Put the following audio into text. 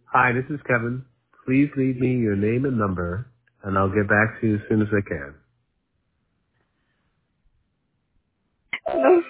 Hi, this is Kevin. Please leave me your name and number, and I'll get back to you as soon as I can. No,